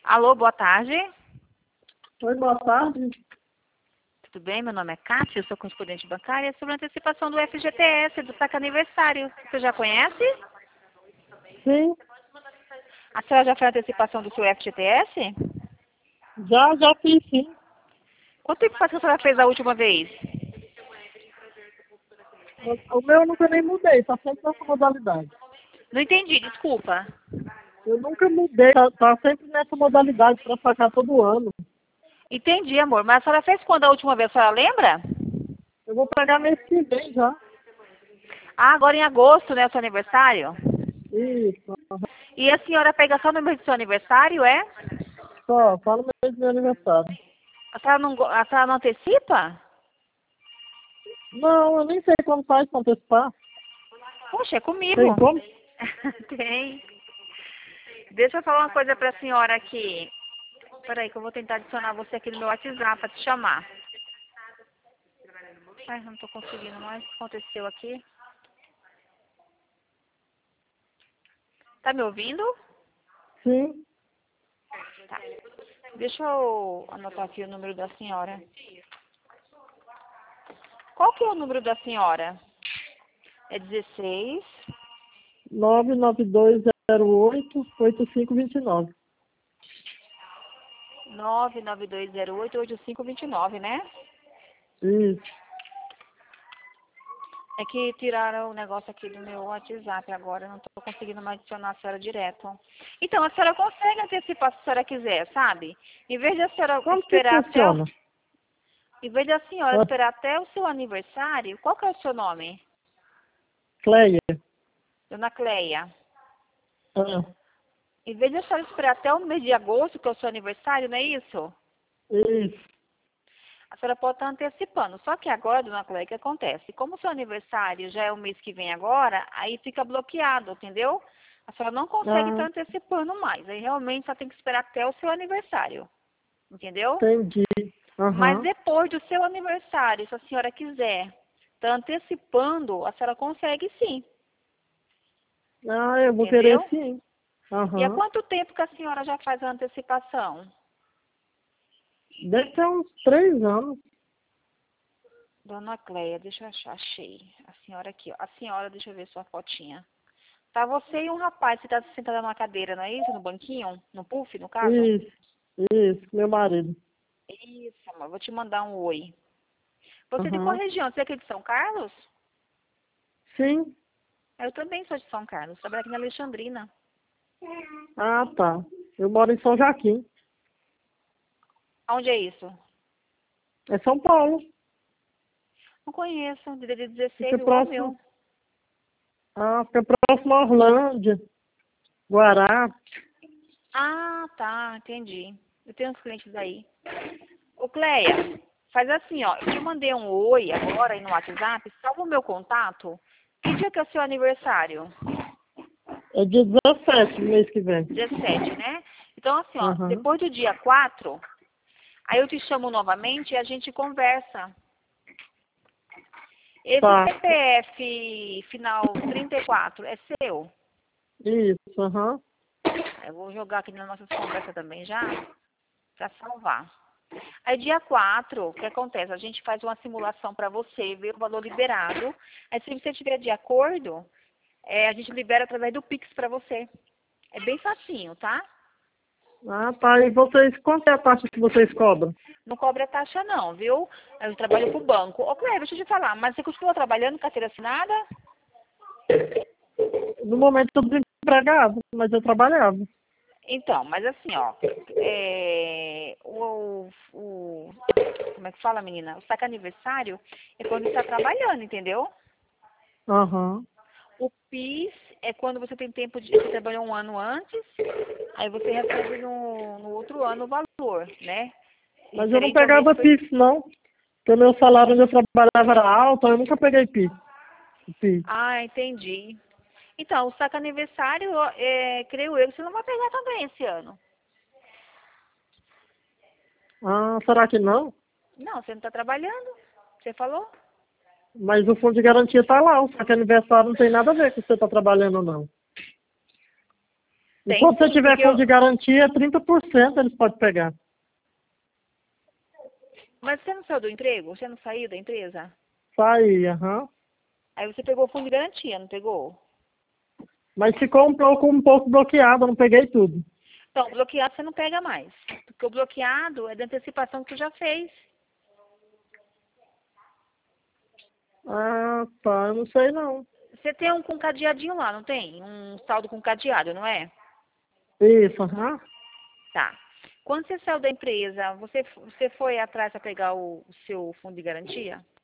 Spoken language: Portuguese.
Alô, boa tarde. Oi, boa tarde. Tudo bem? Meu nome é Kátia, eu sou correspondente bancária sobre a antecipação do FGTS, do saque aniversário. Você já conhece? Sim, A senhora já fez a antecipação do seu FGTS? já fiz sim. Quanto tempo faz que a senhora fez a última vez? O meu eu nunca nem mudei, tá sempre nessa modalidade. Não entendi, desculpa. Eu nunca mudei, tá sempre nessa modalidade para sacar todo ano. Entendi, amor. Mas a senhora fez quando a última vez? A senhora lembra? Eu vou pegar mês que vem já. Ah, agora em agosto, né? O seu aniversário? Isso, E a senhora pega só no mês do seu aniversário, é? só no mês do meu aniversário. A senhora não antecipa? Não, eu nem sei como faz para antecipar. Poxa, é Tem comigo. como? Tem. Deixa eu falar uma coisa pra senhora aqui. Peraí, que eu vou tentar adicionar você aqui no meu WhatsApp pra te chamar. Ai, não tô conseguindo mais. O que aconteceu aqui? Tá me ouvindo? Sim, Tá. Deixa eu anotar aqui o número da senhora. Qual que é o número da senhora? É 16 992088529. 992088529, né? Isso. É que tiraram o negócio aqui do meu WhatsApp agora, eu não estou conseguindo mais adicionar a senhora direto. Então, a senhora consegue antecipar se a senhora quiser, sabe? Em vez de a senhora Como que esperar até funciona? em vez de a senhora Ah, esperar até o seu aniversário, qual que é o seu nome? Cleia. Dona Cleia. Ah, Em vez de a senhora esperar até o mês de agosto, que é o seu aniversário, não é isso? isso. A senhora pode estar antecipando. Só que agora, dona Cleia, o que acontece? Como o seu aniversário já é o mês que vem agora, aí fica bloqueado, entendeu? A senhora não consegue estar Ah, antecipando mais. Aí realmente só tem que esperar até o seu aniversário. Entendeu? entendi. Mas Aham. depois do seu aniversário, se a senhora quiser estar antecipando, a senhora consegue sim. Ah, eu vou querer Entendeu? sim. E há Aham. quanto tempo que a senhora já faz a antecipação? Deve ter uns 3 anos. Dona Cleia, deixa eu achar, achei. A senhora aqui, ó. A senhora, deixa eu ver sua fotinha. Tá você e um rapaz que tá sentado numa cadeira, não é isso? No banquinho? No puff, no caso? Isso, isso, meu marido. Isso, amor. Vou te mandar um oi. Você é de qual Aham. região? Você é aqui de São Carlos? Sim. Eu também sou de São Carlos. Trabalho aqui na Alexandrina. Ah, tá. Eu moro em São Joaquim. Onde é isso? É São Paulo. Não conheço. De Fica 16, igual o próximo. meu. Ah, fica próximo a Orlândia, Guará. Ah, tá. Entendi. Eu tenho uns clientes aí. Ô, Cleia, faz assim, ó. Eu te mandei um oi agora aí no WhatsApp. Salva o meu contato. Que dia que é o seu aniversário? É dia 17 mês que vem. 17, né? Então, assim, ó. Aham. Depois do dia 4, aí eu te chamo novamente e a gente conversa. Esse Tá. CPF final 34 é seu? Isso, aham. Eu vou jogar aqui nas nossas conversas também já, para salvar. Aí dia 4, o que acontece? A gente faz uma simulação para você, ver o valor liberado. Aí se você tiver de acordo, a gente libera através do Pix para você. É bem facinho, tá? Ah, tá. E vocês, quanto é a taxa que vocês cobram? Não cobra taxa não, viu? Eu trabalho pro banco. Ô, Cleber, deixa eu te falar, mas você continua trabalhando com carteira assinada? No momento eu tô desempregado, mas eu trabalhava. Então, mas assim, ó, como é que fala, menina? O saque aniversário é quando está trabalhando, entendeu? Aham. O PIS é quando você tem tempo de, você trabalhou um ano antes, aí você recebe no outro ano o valor, né? Mas eu não Referente ao mês pegava que foi. PIS, não. Porque o meu salário onde eu trabalhava era alto, eu nunca peguei PIS. PIS. Ah, entendi. Então, o saque aniversário, creio eu, que você não vai pegar também esse ano. Ah, será que não? Não, você não está trabalhando, você falou? Mas o fundo de garantia tá lá, só que aniversário não tem nada a ver com você tá trabalhando ou não. E Tem quando você sim, tiver porque fundo de garantia, 30% eles podem pegar. Mas você não saiu do emprego? Você não saiu da empresa? Sai, aham. Aí você pegou o fundo de garantia, não pegou? Mas ficou um pouco bloqueado, eu não peguei tudo. Então, bloqueado você não pega mais. Porque o bloqueado é da antecipação que tu já fez. Ah, tá, eu não sei não. Você tem um com cadeadinho lá, não tem? Um saldo com cadeado, não é? Isso, aham. Tá. Quando você saiu da empresa, você foi atrás para pegar o seu fundo de garantia?